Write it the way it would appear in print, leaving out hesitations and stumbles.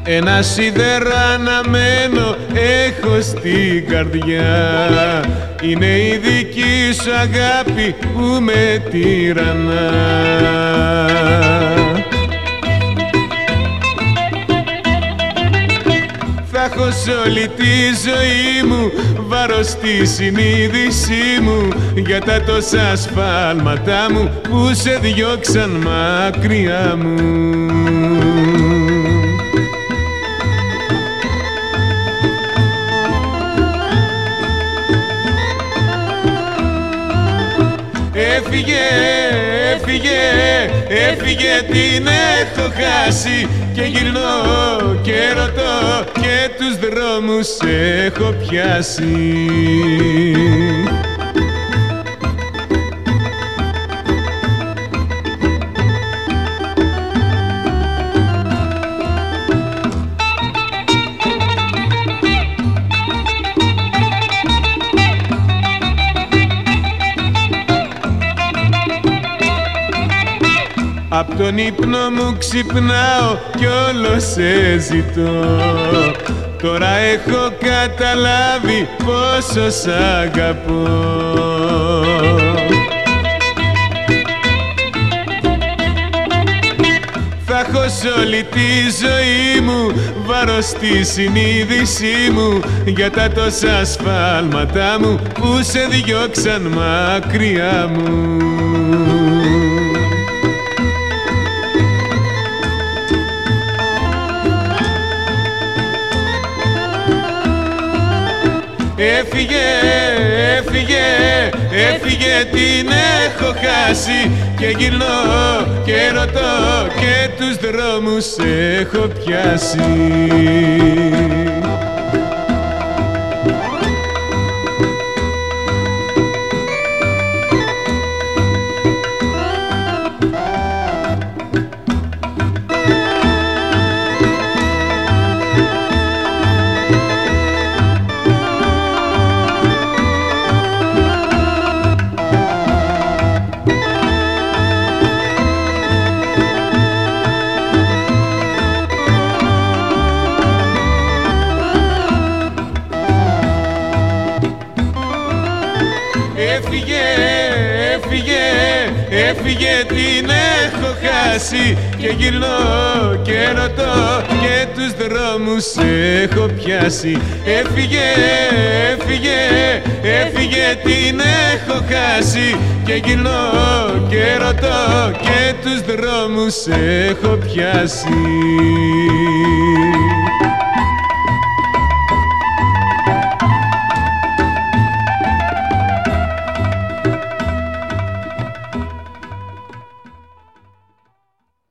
Ένα σίδερο αναμένο έχω στην καρδιά. Είναι η δική σου αγάπη που με τυραννά. Θα έχω σ' όλη τη ζωή μου βάρος στη συνείδησή μου για τα τόσα σφάλματά μου που σε διώξαν μακριά μου. Έφυγε, έφυγε, έφυγε, την έχω χάσει και γυρνώ και ρωτώ και τους δρόμους έχω πιάσει. Απ' τον ύπνο μου ξυπνάω κι όλο σε ζητώ. Τώρα έχω καταλάβει πόσο σ' αγαπώ. Θα έχω σ' όλη τη ζωή μου βάρος στη συνείδησή μου για τα τόσα σφάλματά μου που σε διώξαν μακριά μου. Έφυγε, έφυγε, έφυγε, την έχω χάσει και γυρνώ και ρωτώ και τους δρόμους έχω πιάσει. Έφυγε, έφυγε, έφυγε, την έχω χάσει και γυρνώ και ρωτώ και τους δρόμους έχω πιάσει. Έφυγε, έφυγε, έφυγε, την έχω χάσει και γυρνώ και ρωτώ και τους δρόμους έχω πιάσει.